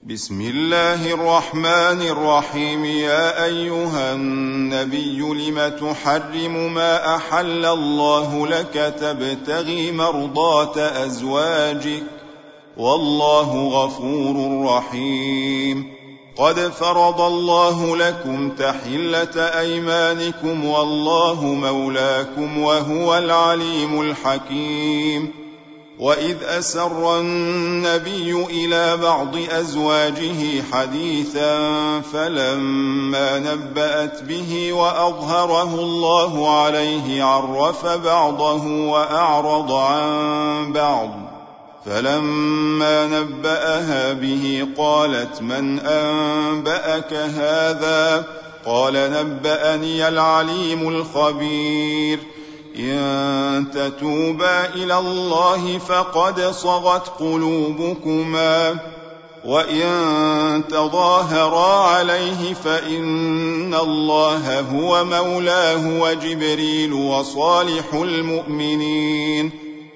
بسم الله الرحمن الرحيم. يا أيها النبي لم تحرم ما أحل الله لك تبتغي مرضات أزواجك والله غفور رحيم. قد فرض الله لكم تحلة أيمانكم والله مولاكم وهو العليم الحكيم. وإذ أسر النبي إلى بعض أزواجه حديثا فلما نبأت به وأظهره الله عليه عرف بعضه وأعرض عن بعض، فلما نبأها به قالت من أنبأك هذا؟ قال نبأني العليم الخبير. إن تتوبا إلى الله فقد صغت قلوبكما وإن تظاهرا عليه فإن الله هو مولاه وجبريل وصالح المؤمنين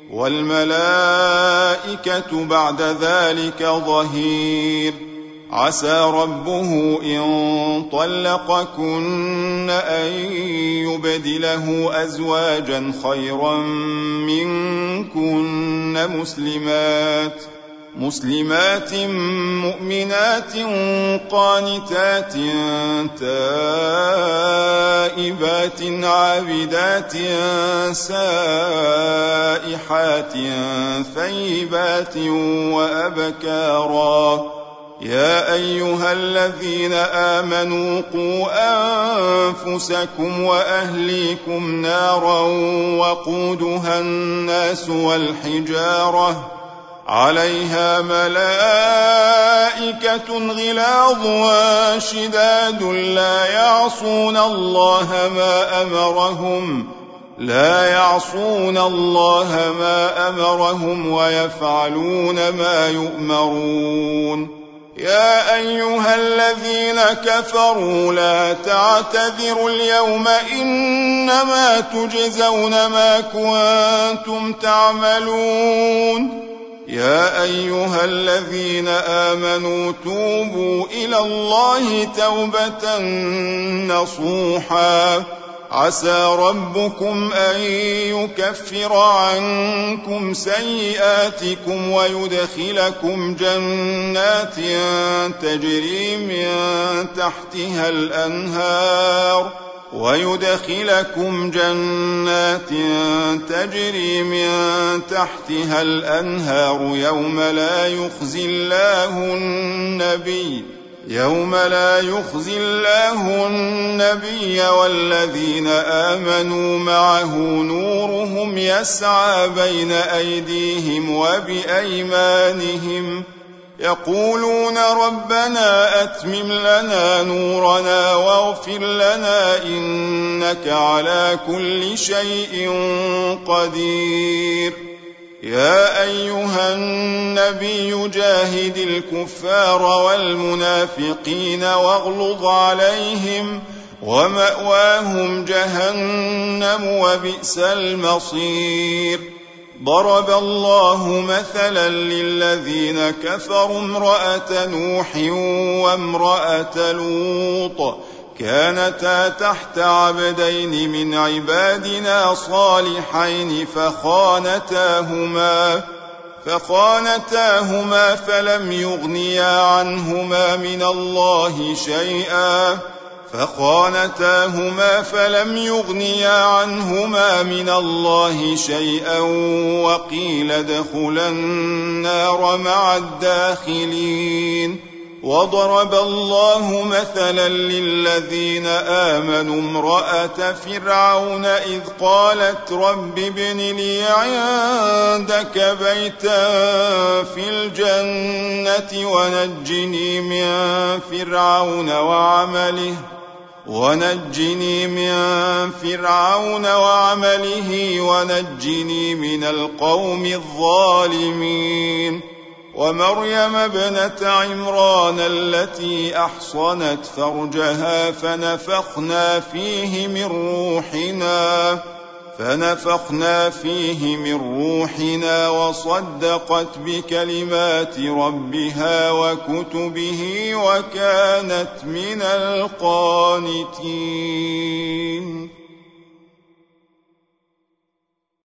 والملائكة بعد ذلك ظهير. عسى ربه إن طلقكن أن يبدله أزواجا خيرا منكن مسلمات مؤمنات قانتات تائبات عابدات سائحات ثيبات وأبكارا. يا أيها الذين آمنوا قوا أنفسكم وأهليكم نارا وقودها الناس والحجارة عليها ملائكة غلاظ شداد لا يعصون الله ما أمرهم ويفعلون ما يؤمرون. يا أيها الذين كفروا لا تعتذروا اليوم إنما تجزون ما كنتم تعملون. يا أيها الذين آمنوا توبوا إلى الله توبة نصوحا عسى ربكم أن يكفر عنكم سيئاتكم ويدخلكم جنات تجري من تحتها الأنهار يوم لا يخزي الله النبي والذين آمنوا معه نورهم يسعى بين أيديهم وبأيمانهم يقولون ربنا أتمم لنا نورنا واغفر لنا إنك على كل شيء قدير. يا أيها النبي جاهد الكفار والمنافقين واغلظ عليهم ومأواهم جهنم وبئس المصير. ضرب الله مثلا للذين كفروا امرأة نوح وامرأة لوط كانتا تحت عبدين من عبادنا صالحين فخانتاهما فلم يغنيا عنهما من الله شيئا وقيل ادخلا النار مع الداخلين. وضرب الله مثلا للذين آمنوا امرأة فرعون إذ قالت رب ابن لي عندك بيتا في الجنة ونجني من فرعون وعمله ونجني من القوم الظالمين. ومريم ابنة عمران التي أحصنت فرجها فنفخنا فيه من روحنا فنفخنا فيه من روحنا وصدقت بكلمات ربها وكتبه وكانت من القانتين.